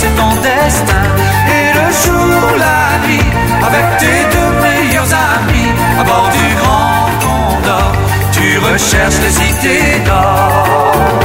c'est ton destin. Et le jour, la nuit, avec tes deux meilleurs amis, à bord du Grand Condor, tu recherches les idées d'or.